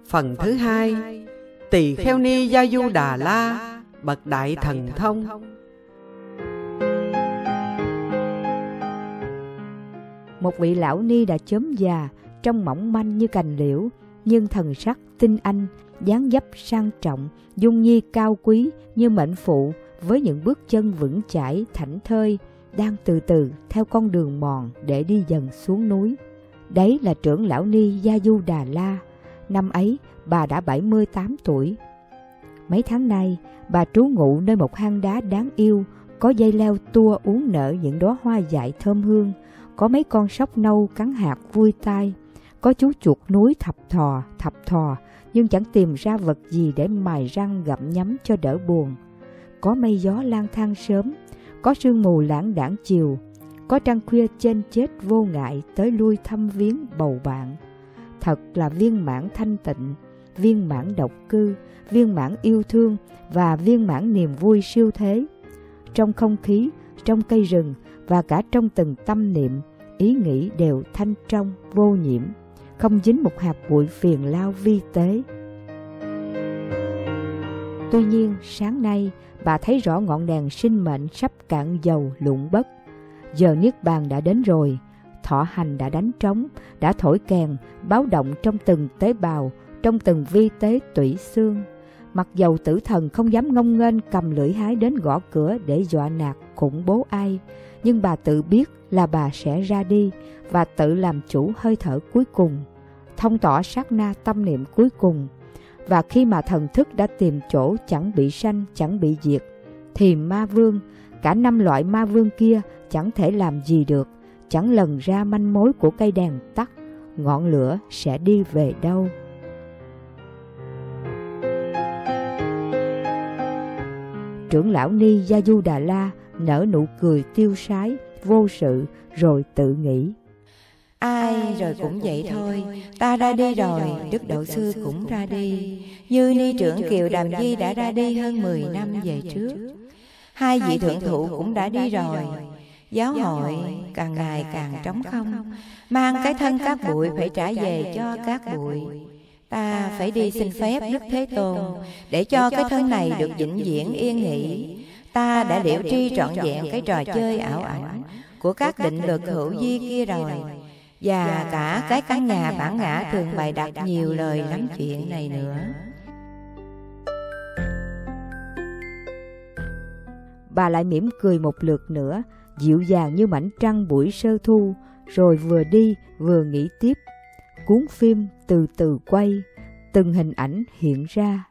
Phần thứ hai, Tỳ Kheo Ni Gia Du Đà La, bậc đại thần thông. Một vị lão ni đã chớm già, trông mỏng manh như cành liễu, nhưng thần sắc tinh anh, dáng dấp sang trọng, dung nhi cao quý như mệnh phụ, với những bước chân vững chãi thảnh thơi, đang từ từ theo con đường mòn để đi dần xuống núi. Đấy là trưởng lão ni Gia Du Đà La. Năm ấy bà đã 78 tuổi. Mấy tháng nay bà trú ngụ nơi một hang đá đáng yêu, có dây leo tua uốn nở những đóa hoa dại thơm hương, có mấy con sóc nâu cắn hạt vui tai, có chú chuột núi thập thò, nhưng chẳng tìm ra vật gì để mài răng gặm nhấm cho đỡ buồn. Có mây gió lang thang sớm, có sương mù lãng đãng chiều, có trăng khuya chênh chết vô ngại tới lui thăm viếng bầu bạn. Thật là viên mãn thanh tịnh, viên mãn độc cư, viên mãn yêu thương và viên mãn niềm vui siêu thế. Trong không khí, trong cây rừng và cả trong từng tâm niệm, ý nghĩ đều thanh trong, vô nhiễm, không dính một hạt bụi phiền lao vi tế. Tuy nhiên, sáng nay, bà thấy rõ ngọn đèn sinh mệnh sắp cạn dầu lụng bất. Giờ niết bàn đã đến rồi, thọ hành đã đánh trống, đã thổi kèn, báo động trong từng tế bào, trong từng vi tế tủy xương. Mặc dầu tử thần không dám ngông nghênh cầm lưỡi hái đến gõ cửa để dọa nạt khủng bố ai, nhưng bà tự biết là bà sẽ ra đi và tự làm chủ hơi thở cuối cùng, thông tỏ sát na tâm niệm cuối cùng. Và khi mà thần thức đã tìm chỗ chẳng bị sanh, chẳng bị diệt, thì ma vương, cả 5 loại ma vương kia chẳng thể làm gì được, chẳng lần ra manh mối của cây đèn tắt, ngọn lửa sẽ đi về đâu. Trưởng lão ni Gia Du Đà La nở nụ cười tiêu sái, vô sự, rồi tự nghĩ: ai rồi cũng vậy thôi, ta ra đi rồi, Đức Độ Sư cũng ra đi, như ni trưởng Kiều Đàm Di đã ra đi hơn 10 năm về trước. Hai vị thượng thụ cũng đã đi rồi. Giáo hội càng ngày càng trống không, mang cái thân các bụi phải trả về cho các bụi. Ta phải đi xin phép Đức Thế Tôn để cho cái thân này được vĩnh viễn yên nghỉ. Ta đã liễu tri trọn vẹn cái trò chơi ảo ảnh của các định luật hữu vi kia rồi, và cả cái căn nhà bản ngã thường bày đặt nhiều lời lắm chuyện này nữa. Bà lại mỉm cười một lượt nữa, dịu dàng như mảnh trăng buổi sơ thu, rồi vừa đi vừa nghĩ tiếp. Cuốn phim từ từ quay, từng hình ảnh hiện ra.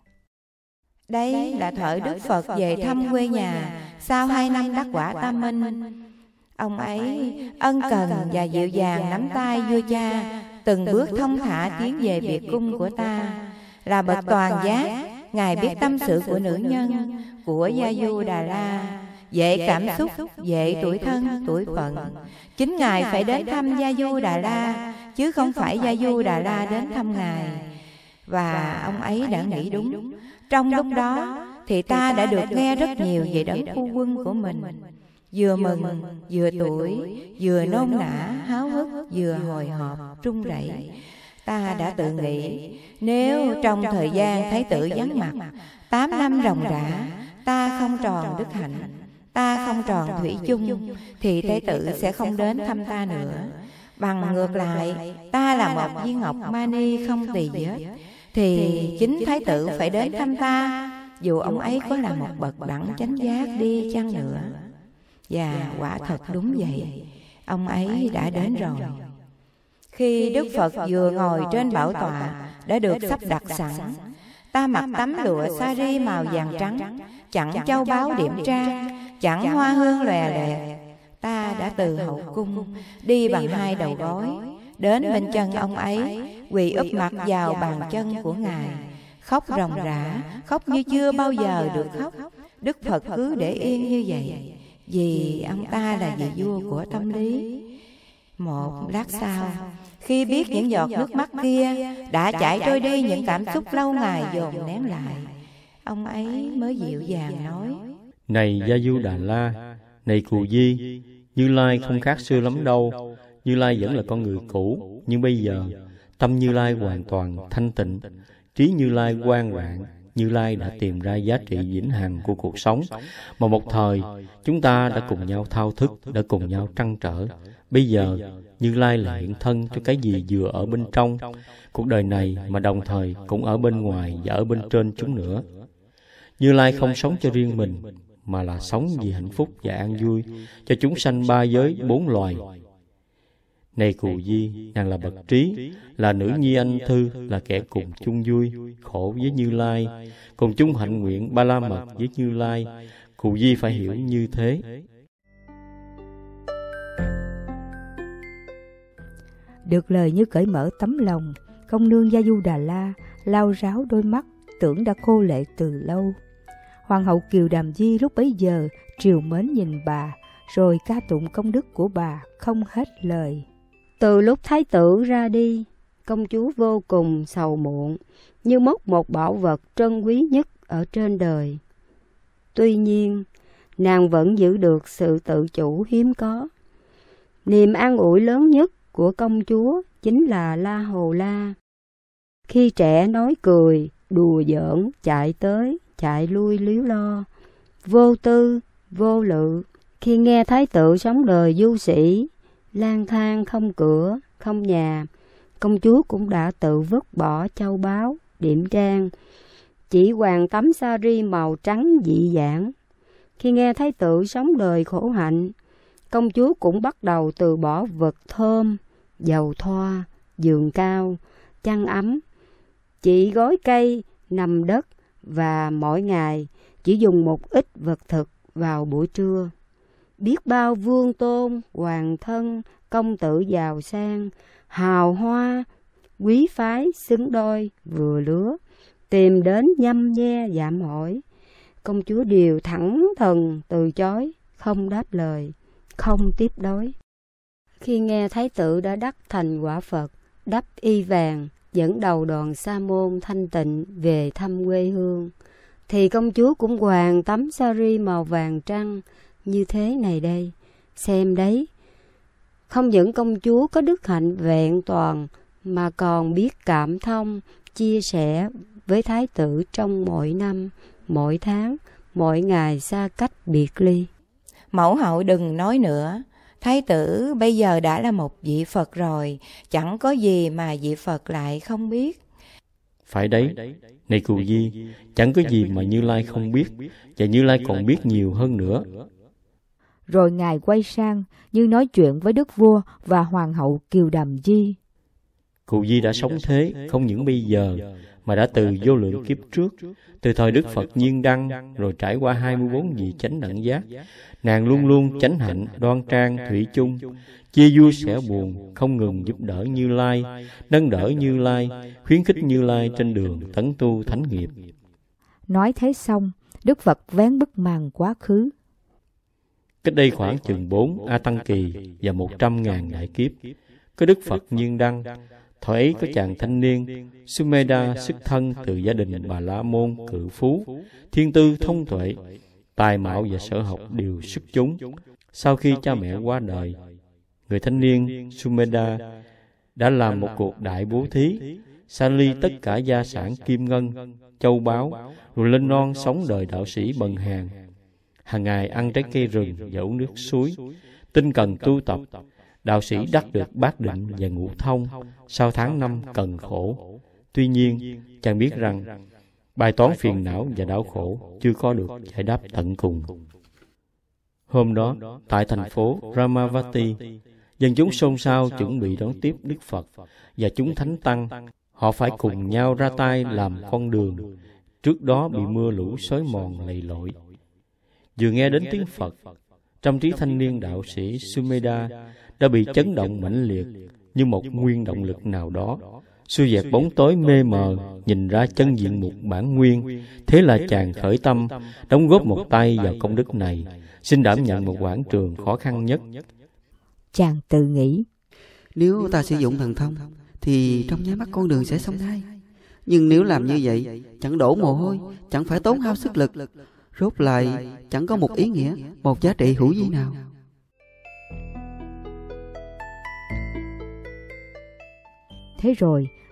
Đây là thời Đức Phật về thăm quê nhà sau 2 năm đắc quả Tam Minh. Ông ấy ân cần và dịu dàng nắm tay vua cha, từng bước thông thả tiến về biệt cung của ta. Là bậc toàn giác, Ngài biết tâm sự của nữ nhân, của Gia Du Đà La, dễ cảm xúc, dễ tuổi thân, tuổi phận. Chính Ngài phải đến thăm Gia Du Đà La, chứ không phải Gia Du Đà La đến thăm Ngài. Và ông ấy đã nghĩ đúng. Trong lúc đó thì ta đã được nghe rất nhiều về đấng phu quân của mình. Vừa mừng, vừa tủi, vừa nôn nã, háo hức, vừa hồi hộp, run rẩy. Ta đã tự nghĩ, nếu trong thời gian Thái tử vắng mặt 8 năm ròng rã, ta không tròn đức hạnh, ta không tròn thủy chung, thì Thái tử sẽ không đến thăm ta nữa. Bằng ngược lại, ta là một viên ngọc mani không tỳ vết, thì chính Thái tử phải đến thăm ta, dù ông ấy có là một bậc đẳng chánh giác đi chăng nữa. Và quả thật đúng vậy, ông ấy đã đến rồi. Khi Đức Phật vừa ngồi trên bảo tọa đã được sắp đặt sẵn, ta mặc tấm lụa sari màu vàng trắng, chẳng châu báu điểm tra, chẳng hoa hương lòe loẹt. Ta đã từ hậu cung đi bằng 2 đầu gối đến bên chân ông ấy, quỳ úp mặt vào bàn chân của Ngài, khóc ròng rã, khóc như chưa bao giờ được khóc. Đức Phật cứ để yên như vậy, vì ông ta là vị vua của tâm lý. Một lát sau, khi biết những giọt nước mắt kia đã chảy trôi đi những cảm xúc lâu ngày dồn nén lại, ông ấy mới dịu dàng nói: Này Gia Du Đà La, này Cù Di, Như Lai không khác xưa lắm đâu. Như Lai vẫn là con người cũ, nhưng bây giờ tâm Như Lai hoàn toàn thanh tịnh, trí Như Lai quang rạng, Như Lai đã tìm ra giá trị vĩnh hằng của cuộc sống mà một thời chúng ta đã cùng nhau thao thức, đã cùng nhau trăn trở. Bây giờ Như Lai là hiện thân cho cái gì vừa ở bên trong cuộc đời này mà đồng thời cũng ở bên ngoài và ở bên trên chúng nữa. Như Lai không sống cho riêng mình, mà là sống vì hạnh phúc và an vui cho chúng sanh ba giới bốn loài. Này Cù Di, nàng là bậc trí, là nữ nhi anh thư, là kẻ cùng chung vui khổ với Như Lai, cùng chung hạnh nguyện ba la mật với Như Lai. Cù Di phải hiểu như thế. Được lời như cởi mở tấm lòng, công nương Gia Du Đà La lau ráo đôi mắt tưởng đã khô lệ từ lâu. Hoàng hậu Kiều Đàm Di lúc bấy giờ trìu mến nhìn bà, rồi ca tụng công đức của bà không hết lời. Từ lúc thái tử ra đi, công chúa vô cùng sầu muộn, như mất một bảo vật trân quý nhất ở trên đời. Tuy nhiên, nàng vẫn giữ được sự tự chủ hiếm có. Niềm an ủi lớn nhất của công chúa chính là La Hầu La. Khi trẻ nói cười, đùa giỡn, chạy tới, chạy lui líu lo, vô tư, vô lự. Khi nghe thái tử sống đời du sĩ, lang thang không cửa, không nhà, công chúa cũng đã tự vứt bỏ châu báu, điểm trang, chỉ hoàng tấm sari màu trắng dị dạng. Khi nghe thái tử sống đời khổ hạnh, công chúa cũng bắt đầu từ bỏ vật thơm, dầu thoa, giường cao, chăn ấm, chỉ gói cây, nằm đất và mỗi ngày chỉ dùng một ít vật thực vào buổi trưa. Biết bao vương tôn, hoàng thân, công tử giàu sang, hào hoa, quý phái xứng đôi vừa lứa, tìm đến nhăm nhe dạm hỏi. Công chúa đều thẳng thừng từ chối, không đáp lời, không tiếp đối. Khi nghe thái tử đã đắc thành quả Phật, đắp y vàng, dẫn đầu đoàn sa môn thanh tịnh về thăm quê hương, thì công chúa cũng hoàng tấm sari màu vàng trăng như thế này đây. Xem đấy, không những công chúa có đức hạnh vẹn toàn, mà còn biết cảm thông, chia sẻ với thái tử trong mỗi năm, mỗi tháng, mỗi ngày xa cách biệt ly. Mẫu hậu đừng nói nữa, thái tử bây giờ đã là một vị Phật rồi, chẳng có gì mà vị Phật lại không biết. Phải đấy, này Cù Di, chẳng có gì mà Như Lai không biết, và Như Lai còn biết nhiều hơn nữa. Rồi ngài quay sang như nói chuyện với đức vua và hoàng hậu Kiều Đàm Di. Cù Di đã sống thế không những bây giờ, mà đã từ vô lượng kiếp trước, từ thời Đức Phật Nhiên Đăng, rồi trải qua 24 vị chánh đẳng giác. Nàng luôn luôn chánh hạnh, đoan trang, thủy chung, chia vui sẻ buồn, không ngừng giúp đỡ Như Lai, nâng đỡ Như Lai, khuyến khích Như Lai trên đường tấn tu thánh nghiệp. Nói thế xong, Đức Phật vén bức màn quá khứ. Cách đây khoảng chừng 4 A Tăng Kỳ và 100.000 đại kiếp, có Đức Phật Nhiên Đăng. Thời ấy có chàng thanh niên Sumedha xuất thân từ gia đình Bà La Môn cự phú, thiên tư thông tuệ, tài mạo và sở học đều xuất chúng. Sau khi cha mẹ qua đời, người thanh niên Sumedha đã làm một cuộc đại bố thí, sa ly tất cả gia sản kim ngân, châu báu, rồi lên non sống đời đạo sĩ bần hàn. Hàng ngày ăn trái cây rừng và uống nước suối, tinh cần tu tập. Đạo sĩ đắc được bát định và ngũ thông sau tháng năm cần khổ. Tuy nhiên, chàng biết rằng bài toán phiền não và đau khổ chưa có được giải đáp tận cùng. Hôm đó, tại thành phố Ramavati, dân chúng xôn xao chuẩn bị đón tiếp Đức Phật và chúng thánh tăng. Họ phải cùng nhau ra tay làm con đường, trước đó bị mưa lũ xói mòn lầy lội. Vừa nghe đến tiếng Phật, trong trí thanh niên đạo sĩ Sumedha đã bị chấn động mãnh liệt, như một nguyên động lực nào đó xua dẹp bóng tối mê mờ, nhìn ra chân diện mục bản nguyên. Thế là chàng khởi tâm đóng góp một tay vào công đức này, xin đảm nhận một quảng trường khó khăn nhất. Chàng tự nghĩ, nếu ta sử dụng thần thông thì trong nháy mắt con đường sẽ xong ngay. Nhưng nếu làm như vậy, chẳng đổ mồ hôi, chẳng phải tốn hao sức lực, rốt lại chẳng có một ý nghĩa, một giá trị hữu vi nào. thế rồi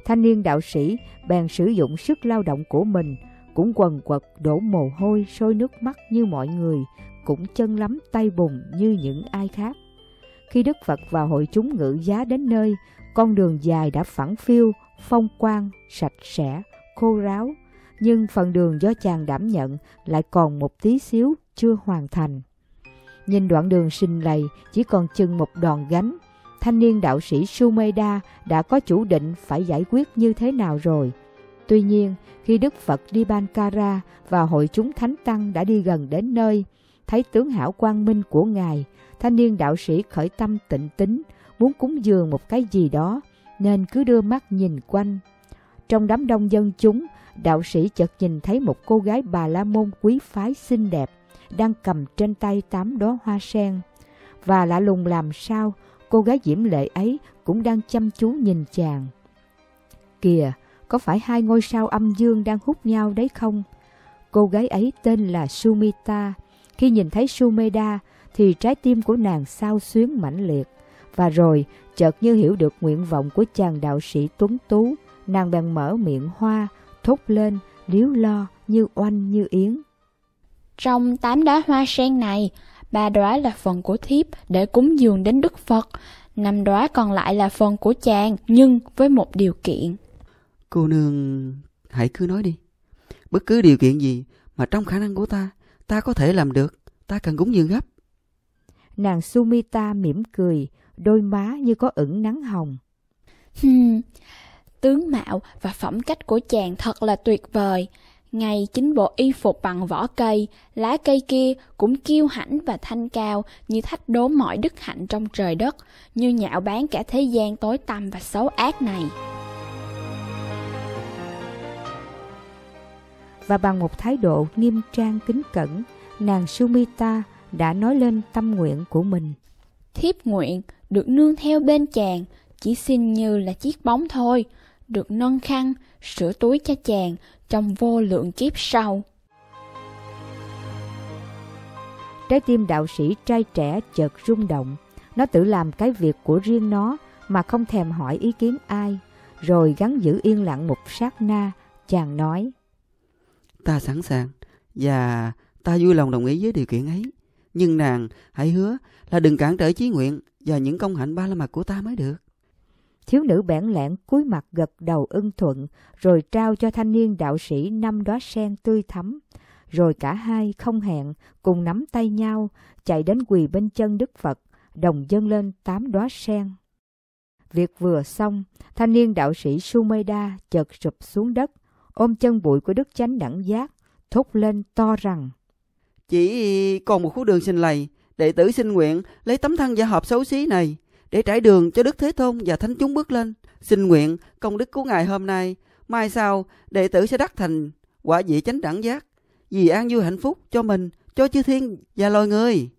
Thanh niên đạo sĩ bèn sử dụng sức lao động của mình, cũng quần quật đổ mồ hôi sôi nước mắt như mọi người, cũng chân lắm tay bùn như những ai khác. Khi Đức Phật và hội chúng ngự giá đến nơi, con đường dài đã phẳng phiu, phong quang, sạch sẽ, khô ráo, nhưng phần đường do chàng đảm nhận lại còn một tí xíu chưa hoàn thành. Nhìn đoạn đường sình lầy chỉ còn chừng một đòn gánh, thanh niên đạo sĩ Sumedha đã có chủ định phải giải quyết như thế nào rồi. Tuy nhiên, khi Đức Phật Nibbānkara và hội chúng thánh tăng đã đi gần đến nơi, thấy tướng hảo quang minh của Ngài, thanh niên đạo sĩ khởi tâm tịnh tín, muốn cúng dường một cái gì đó, nên cứ đưa mắt nhìn quanh. Trong đám đông dân chúng, đạo sĩ chợt nhìn thấy một cô gái Bà La Môn quý phái xinh đẹp, đang cầm trên tay 8 đóa hoa sen. Và lạ lùng làm sao, cô gái diễm lệ ấy cũng đang chăm chú nhìn chàng. Kìa, có phải 2 ngôi sao âm dương đang hút nhau đấy không? Cô gái ấy tên là Sumita. Khi nhìn thấy Sumedha thì trái tim của nàng xao xuyến mãnh liệt. Và rồi, chợt như hiểu được nguyện vọng của chàng đạo sĩ tuấn tú, nàng bèn mở miệng hoa, thốt lên, líu lo như oanh như yến. Trong 8 đóa hoa sen này, 3 đóa là phần của thiếp để cúng dường đến Đức Phật, 5 đóa còn lại là phần của chàng, nhưng với một điều kiện. Cô nương hãy cứ nói đi. Bất cứ điều kiện gì mà trong khả năng của ta có thể làm được, ta cần cúng dường gấp. Nàng Sumita mỉm cười, đôi má như có ửng nắng hồng. Tướng mạo và phẩm cách của chàng thật là tuyệt vời. Ngay chính bộ y phục bằng vỏ cây, lá cây kia cũng kiêu hãnh và thanh cao như thách đố mọi đức hạnh trong trời đất, như nhạo báng cả thế gian tối tăm và xấu ác này. Và bằng một thái độ nghiêm trang kính cẩn, nàng Sumita đã nói lên tâm nguyện của mình. Thiếp nguyện được nương theo bên chàng, chỉ xin như là chiếc bóng thôi, được nâng khăn, sửa túi cho chàng trong vô lượng kiếp sau. Trái tim đạo sĩ trai trẻ chợt rung động. Nó tự làm cái việc của riêng nó mà không thèm hỏi ý kiến ai. Rồi gắng giữ yên lặng một sát na, chàng nói: Ta sẵn sàng và ta vui lòng đồng ý với điều kiện ấy. Nhưng nàng hãy hứa là đừng cản trở chí nguyện và những công hạnh ba la mật của ta mới được. Thiếu nữ bẽn lẽn cúi mặt gật đầu ưng thuận, rồi trao cho thanh niên đạo sĩ 5 đóa sen tươi thắm. Rồi cả hai không hẹn cùng nắm tay nhau, chạy đến quỳ bên chân Đức Phật, đồng dâng lên 8 đóa sen. Việc vừa xong, thanh niên đạo sĩ Sumedha chợt sụp xuống đất, ôm chân bụi của Đức Chánh Đẳng Giác, thốt lên to rằng: Chỉ còn một khúc đường sình lầy, đệ tử xin nguyện lấy tấm thân giả hợp xấu xí này để trải đường cho Đức Thế Tôn và thánh chúng bước lên. Xin nguyện công đức của Ngài hôm nay, mai sau đệ tử sẽ đắc thành quả vị Chánh Đẳng Giác, vì an vui hạnh phúc cho mình, cho chư thiên và loài người.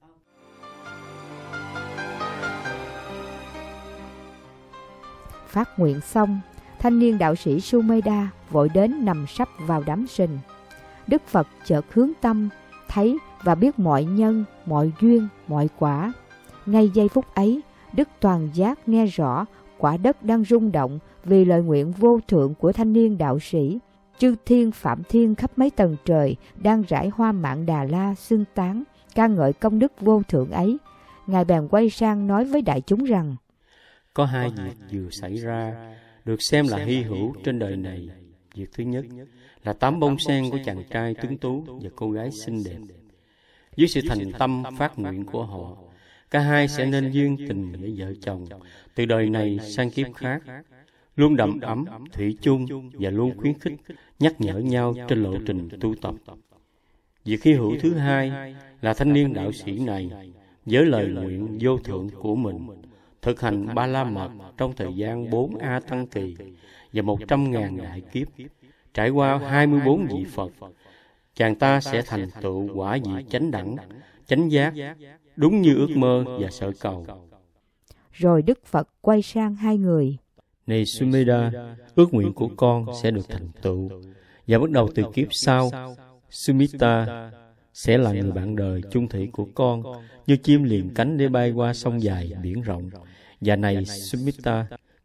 Phát nguyện xong, thanh niên đạo sĩ Sumedha vội đến nằm sấp vào đám sình. Đức Phật chợt hướng tâm, thấy và biết mọi nhân, mọi duyên, mọi quả. Ngay giây phút ấy, Đức Toàn Giác nghe rõ quả đất đang rung động vì lời nguyện vô thượng của thanh niên đạo sĩ. Chư thiên phạm thiên khắp mấy tầng trời đang rải hoa mạn Đà La xưng tán, ca ngợi công đức vô thượng ấy. Ngài bèn quay sang nói với đại chúng rằng: Có 2 việc vừa xảy ra được xem là hy hữu trên đời này. Việc thứ nhất là 8 bông sen của chàng trai tuấn tú và cô gái xinh đẹp. Dưới sự thành tâm phát nguyện của họ, cả hai sẽ nên duyên tình với vợ chồng từ đời này sang kiếp khác, luôn đầm ấm, thủy chung và luôn khuyến khích, nhắc nhở nhau trên lộ trình tu tập. Việc hy hữu thứ hai là thanh niên đạo sĩ này với lời nguyện vô thượng của mình thực hành ba la mật trong thời gian 4 A Tăng Kỳ và 100.000 đại kiếp, trải qua 24 vị Phật, chàng ta sẽ thành tựu quả vị chánh đẳng, chánh giác, đúng như ước mơ và sở cầu. Rồi Đức Phật quay sang 2 người: Này Sumedha, ước nguyện của con sẽ được thành tựu, và bắt đầu từ kiếp sau, Sumita sẽ là người bạn đời chung thủy của con, như chim liền cánh để bay qua sông dài biển rộng. Và này Sumita,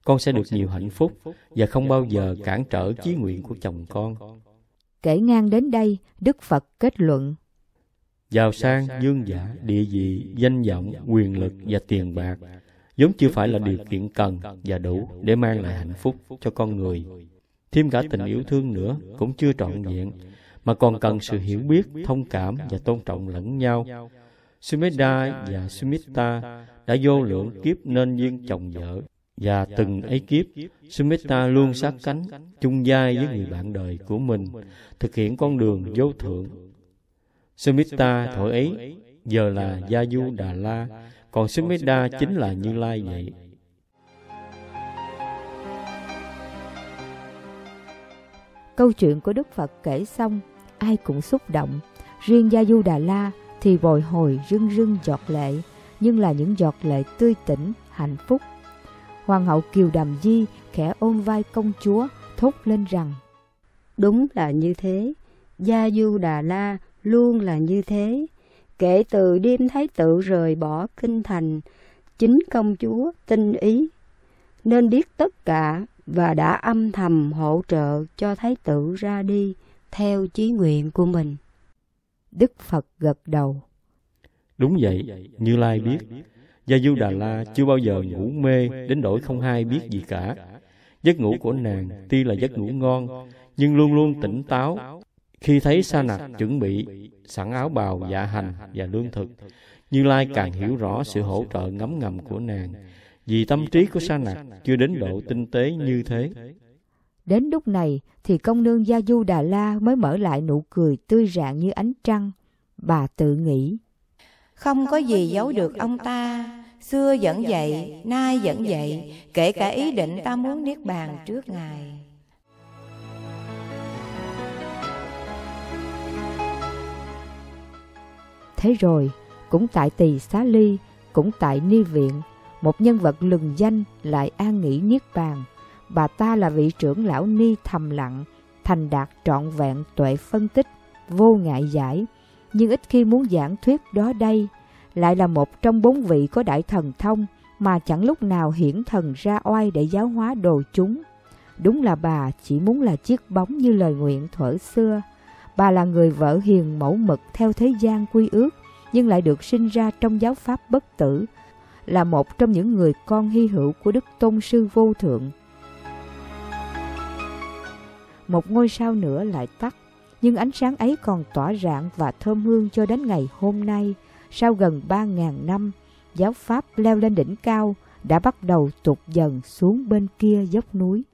con sẽ được nhiều hạnh phúc và không bao giờ cản trở chí nguyện của chồng con. Kể ngang đến đây, Đức Phật kết luận: Giàu sang, dương giả, địa vị, danh vọng, quyền lực và tiền bạc vốn chưa phải là điều kiện cần và đủ để mang lại hạnh phúc cho con người. Thêm cả tình yêu thương nữa cũng chưa trọn vẹn, mà còn cần sự hiểu biết, thông cảm và tôn trọng lẫn nhau. Sumedha và Sumita đã vô lượng kiếp nên duyên chồng vợ, và từng ấy kiếp, Sumita luôn sát cánh, chung vai với người bạn đời của mình, thực hiện con đường vô thượng. Sumita thuở ấy giờ là Gia Du Đà La, còn Sumedha chính là Như Lai vậy. Câu chuyện của Đức Phật kể xong, ai cũng xúc động. Riêng Gia Du Đà La thì bồi hồi rưng rưng giọt lệ, nhưng là những giọt lệ tươi tỉnh, hạnh phúc. Hoàng hậu Kiều Đàm Di khẽ ôm vai công chúa, thốt lên rằng: Đúng là như thế, Gia Du Đà La luôn là như thế. Kể từ đêm Thái tử rời bỏ kinh thành, chính công chúa tinh ý nên biết tất cả và đã âm thầm hỗ trợ cho Thái tử ra đi theo chí nguyện của mình. Đức Phật gật đầu: Đúng vậy, Như Lai biết, Gia Du Đà La chưa bao giờ ngủ mê đến nỗi không hay biết gì cả. Giấc ngủ của nàng tuy là giấc ngủ ngon, nhưng luôn luôn tỉnh táo. Khi thấy Sa Nặc chuẩn bị sẵn áo bào, dạ hành và lương thực, Như Lai càng hiểu rõ sự hỗ trợ ngấm ngầm của nàng, vì tâm trí của Sa Nặc chưa đến độ tinh tế như thế. Đến lúc này thì công nương Gia Du Đà La mới mở lại nụ cười tươi rạng như ánh trăng. Bà tự nghĩ: Không có gì giấu được ông ta. Xưa vẫn vậy, nay vẫn vậy, kể cả ý định ta muốn niết bàn trước Ngài. Thế rồi, cũng tại Tỳ Xá Ly, cũng tại Ni Viện, một nhân vật lừng danh lại an nghỉ niết bàn. Bà ta là vị trưởng lão Ni thầm lặng, thành đạt trọn vẹn tuệ phân tích, vô ngại giải, nhưng ít khi muốn giảng thuyết đó đây. Lại là một trong 4 vị có đại thần thông mà chẳng lúc nào hiển thần ra oai để giáo hóa đồ chúng. Đúng là bà chỉ muốn là chiếc bóng như lời nguyện thuở xưa. Bà là người vợ hiền mẫu mực theo thế gian quy ước, nhưng lại được sinh ra trong giáo pháp bất tử, là một trong những người con hy hữu của Đức Tôn Sư Vô Thượng. Một ngôi sao nữa lại tắt, nhưng ánh sáng ấy còn tỏa rạng và thơm hương cho đến ngày hôm nay. Sau gần 3.000 năm, giáo pháp leo lên đỉnh cao, đã bắt đầu tụt dần xuống bên kia dốc núi.